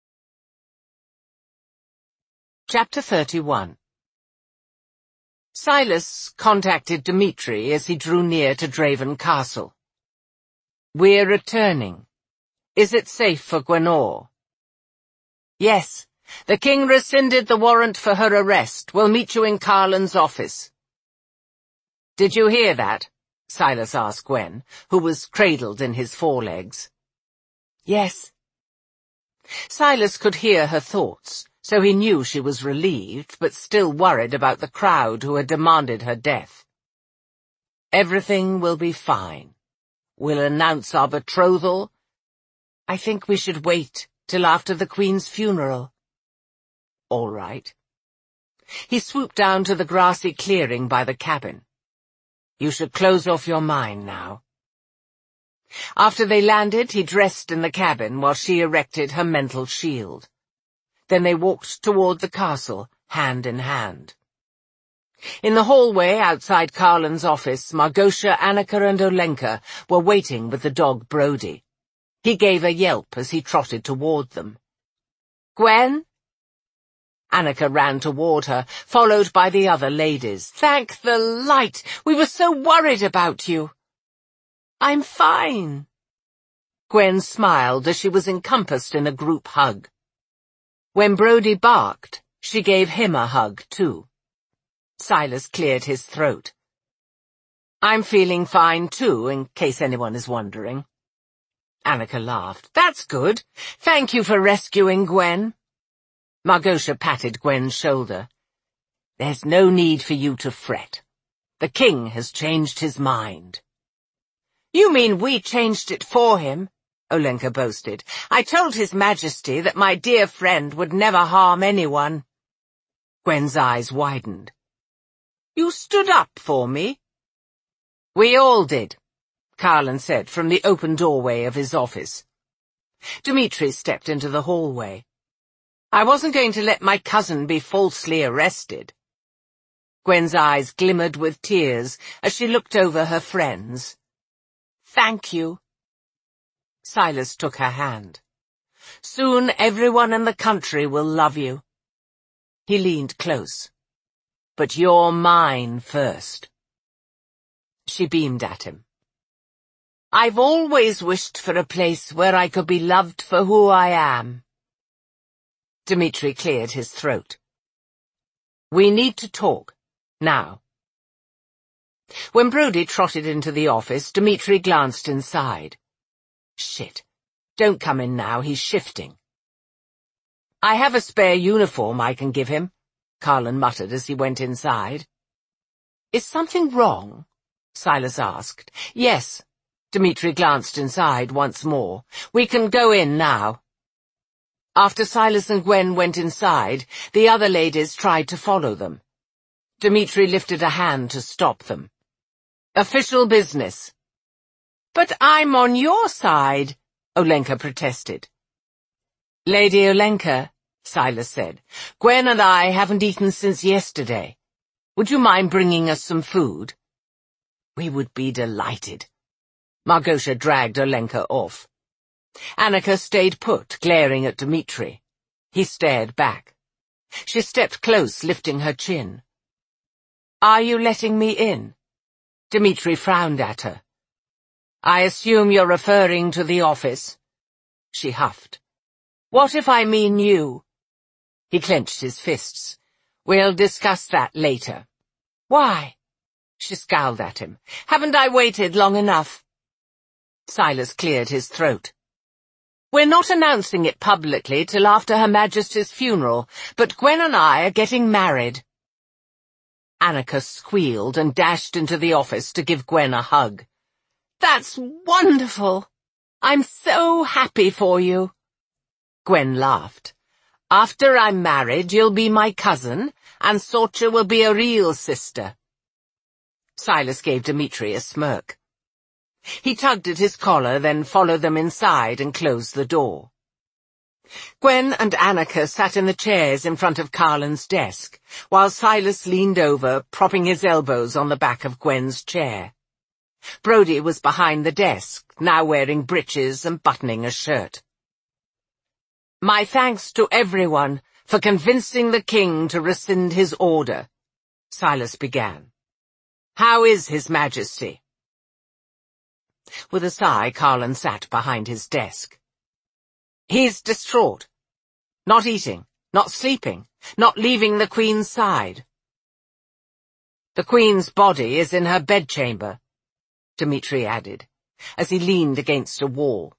[SPEAKER 1] Chapter thirty-one. Silas contacted Dmitri as he drew near to Draven Castle. We're returning. Is it safe for Gwenor? Yes. The king rescinded the warrant for her arrest. We'll meet you in Carlin's office. Did you hear that? Silas asked Gwen, who was cradled in his forelegs. Yes. Silas could hear her thoughts, so he knew she was relieved, but still worried about the crowd who had demanded her death. Everything will be fine. We'll announce our betrothal. I think we should wait till after the Queen's funeral. All right. He swooped down to the grassy clearing by the cabin. You should close off your mind now. After they landed, he dressed in the cabin while she erected her mental shield. Then they walked toward the castle, hand in hand. In the hallway outside Carlin's office, Margosha, Annika, and Olenka were waiting with the dog Brody. He gave a yelp as he trotted toward them. Gwen? Annika ran toward her, followed by the other ladies. Thank the light! We were so worried about you. I'm fine. Gwen smiled as she was encompassed in a group hug. When Brody barked, she gave him a hug, too. Silas cleared his throat. I'm feeling fine, too, in case anyone is wondering. Annika laughed. That's good. Thank you for rescuing Gwen. Margosha patted Gwen's shoulder. There's no need for you to fret. The king has changed his mind. You mean we changed it for him? Olenka boasted. I told His Majesty that my dear friend would never harm anyone. Gwen's eyes widened. You stood up for me? We all did, Carlin said from the open doorway of his office. Dmitri stepped into the hallway. I wasn't going to let my cousin be falsely arrested. Gwen's eyes glimmered with tears as she looked over her friends. Thank you. Silas took her hand. Soon everyone in the country will love you. He leaned close. But you're mine first. She beamed at him. I've always wished for a place where I could be loved for who I am. Dmitri cleared his throat. We need to talk, now. When Brody trotted into the office, Dmitri glanced inside. Shit. Don't come in now, he's shifting. I have a spare uniform I can give him, Carlin muttered as he went inside. Is something wrong? Silas asked. Yes. Dmitri glanced inside once more. We can go in now. After Silas and Gwen went inside, the other ladies tried to follow them. Dmitri lifted a hand to stop them. Official business. But I'm on your side, Olenka protested. Lady Olenka, Silas said, Gwen and I haven't eaten since yesterday. Would you mind bringing us some food? We would be delighted. Margosha dragged Olenka off. Annika stayed put, glaring at Dmitri. He stared back. She stepped close, lifting her chin. Are you letting me in? Dmitri frowned at her. I assume you're referring to the office. She huffed. What if I mean you? He clenched his fists. We'll discuss that later. Why? She scowled at him. Haven't I waited long enough? Silas cleared his throat. We're not announcing it publicly till after Her Majesty's funeral, but Gwen and I are getting married. Annika squealed and dashed into the office to give Gwen a hug. That's wonderful! I'm so happy for you. Gwen laughed. After I'm married, you'll be my cousin, and Sorcha will be a real sister. Silas gave Dmitri a smirk. He tugged at his collar, then followed them inside and closed the door. Gwen and Annika sat in the chairs in front of Carlin's desk, while Silas leaned over, propping his elbows on the back of Gwen's chair. Brody was behind the desk, now wearing breeches and buttoning a shirt. My thanks to everyone for convincing the king to rescind his order, Silas began. How is His Majesty? With a sigh, Carlin sat behind his desk. He's distraught. Not eating, not sleeping, not leaving the Queen's side. The Queen's body is in her bedchamber, Dmitri added, as he leaned against a wall.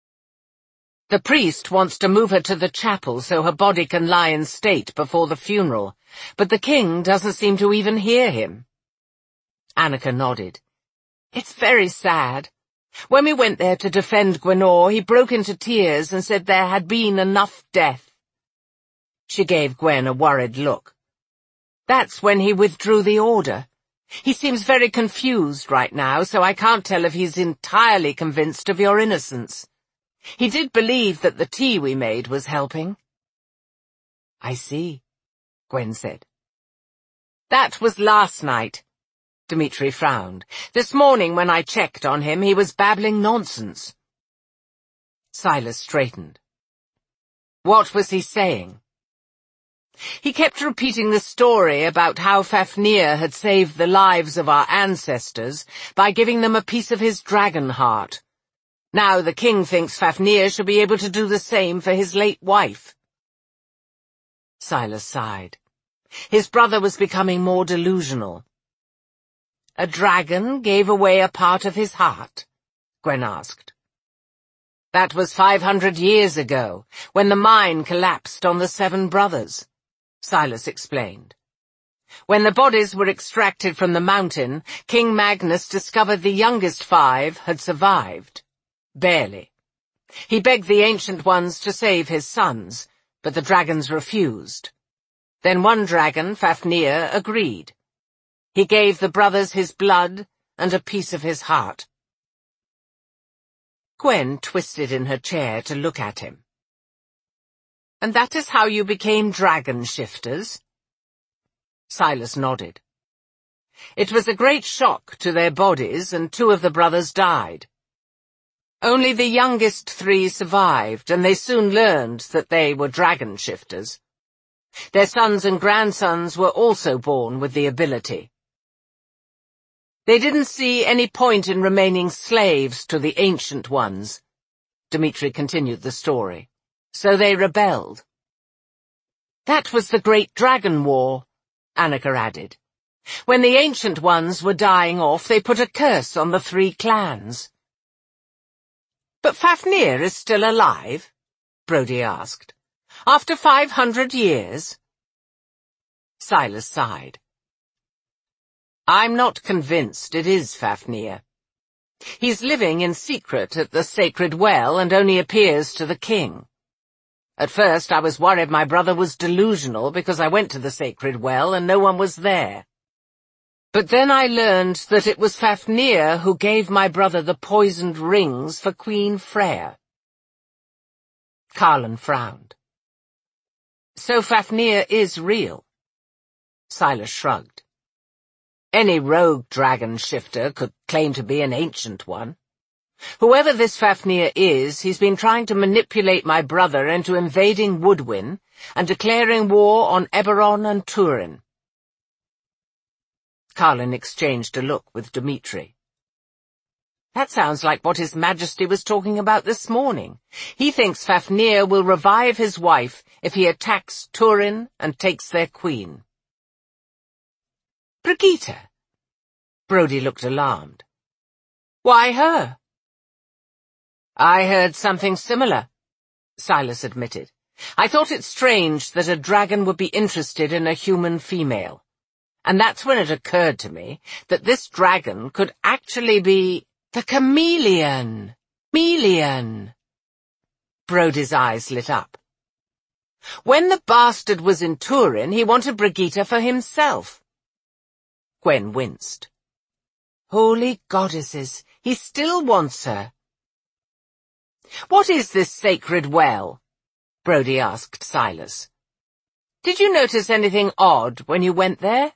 [SPEAKER 1] The priest wants to move her to the chapel so her body can lie in state before the funeral, but the king doesn't seem to even hear him. Annika nodded. It's very sad. When we went there to defend Gwenor, he broke into tears and said there had been enough death. She gave Gwen a worried look. That's when he withdrew the order. He seems very confused right now, so I can't tell if he's entirely convinced of your innocence. He did believe that the tea we made was helping. I see, Gwen said. That was last night. Dmitri frowned. This morning when I checked on him, he was babbling nonsense. Silas straightened. What was he saying? He kept repeating the story about how Fafnir had saved the lives of our ancestors by giving them a piece of his dragon heart. Now the king thinks Fafnir should be able to do the same for his late wife. Silas sighed. His brother was becoming more delusional. A dragon gave away a part of his heart? Gwen asked. That was five hundred years ago, when the mine collapsed on the Seven Brothers, Silas explained. When the bodies were extracted from the mountain, King Magnus discovered the youngest five had survived. Barely. He begged the Ancient Ones to save his sons, but the dragons refused. Then one dragon, Fafnir, agreed. He gave the brothers his blood and a piece of his heart. Gwen twisted in her chair to look at him. "And that is how you became dragon shifters?" Silas nodded. "It was a great shock to their bodies, and two of the brothers died. Only the youngest three survived, and they soon learned that they were dragon shifters. Their sons and grandsons were also born with the ability. They didn't see any point in remaining slaves to the Ancient Ones," Dmitri continued the story, "so they rebelled." "That was the Great Dragon War," Annika added. "When the Ancient Ones were dying off, they put a curse on the three clans." "But Fafnir is still alive?" Brody asked. "After five hundred years?" Silas sighed. "I'm not convinced it is Fafnir. He's living in secret at the Sacred Well and only appears to the king. At first I was worried my brother was delusional because I went to the Sacred Well and no one was there. But then I learned that it was Fafnir who gave my brother the poisoned rings for Queen Freya." Carlin frowned. "So Fafnir is real?" Silas shrugged. "Any rogue dragon shifter could claim to be an ancient one. Whoever this Fafnir is, he's been trying to manipulate my brother into invading Woodwyn and declaring war on Eberron and Turin." Carlin exchanged a look with Dmitri. "That sounds like what His Majesty was talking about this morning. He thinks Fafnir will revive his wife if he attacks Turin and takes their queen." "Brigitte?" Brody looked alarmed. "Why her?" "I heard something similar," Silas admitted. "I thought it strange that a dragon would be interested in a human female. And that's when it occurred to me that this dragon could actually be the chameleon. Chameleon." Brody's eyes lit up. "When the bastard was in Turin, he wanted Brigitte for himself." Gwen winced. "Holy goddesses, he still wants her." "What is this Sacred Well?" Brody asked Silas. "Did you notice anything odd when you went there?"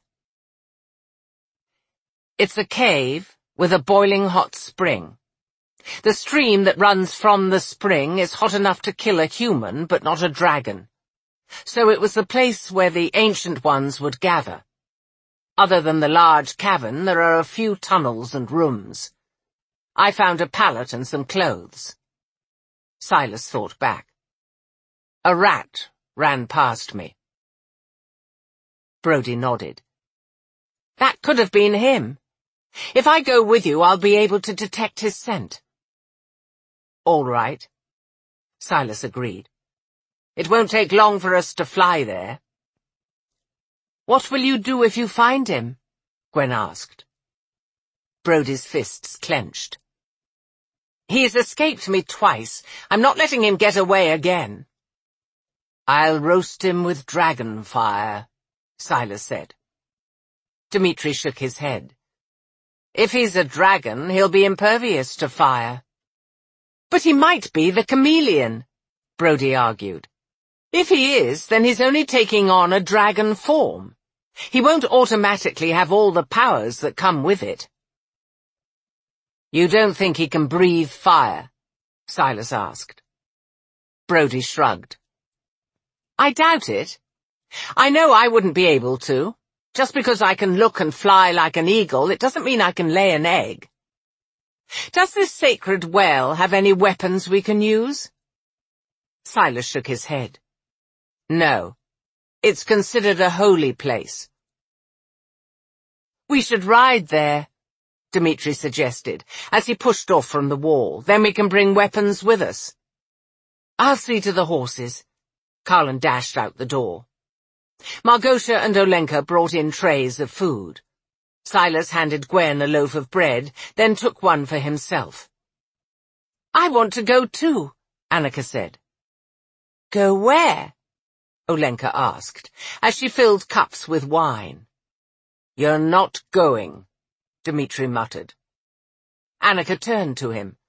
[SPEAKER 1] "It's a cave with a boiling hot spring. The stream that runs from the spring is hot enough to kill a human, but not a dragon. So it was the place where the Ancient Ones would gather. Other than the large cavern, there are a few tunnels and rooms. I found a pallet and some clothes." Silas thought back. "A rat ran past me." Brody nodded. "That could have been him. If I go with you, I'll be able to detect his scent." "All right," Silas agreed. "It won't take long for us to fly there." "What will you do if you find him?" Gwen asked. Brody's fists clenched. "He's escaped me twice. I'm not letting him get away again." "I'll roast him with dragon fire," Silas said. Dmitri shook his head. "If he's a dragon, he'll be impervious to fire." "But he might be the chameleon," Brody argued. "If he is, then he's only taking on a dragon form. He won't automatically have all the powers that come with it." "You don't think he can breathe fire?" Silas asked. Brody shrugged. "I doubt it. I know I wouldn't be able to. Just because I can look and fly like an eagle, it doesn't mean I can lay an egg." "Does this Sacred Well have any weapons we can use?" Silas shook his head. "No. It's considered a holy place." "We should ride there," Dmitri suggested, as he pushed off from the wall. "Then we can bring weapons with us." "I'll see to the horses." Carlin dashed out the door. Margosha and Olenka brought in trays of food. Silas handed Gwen a loaf of bread, then took one for himself. "I want to go too," Annika said. "Go where?" Olenka asked, as she filled cups with wine. "You're not going," Dmitri muttered. Annika turned to him.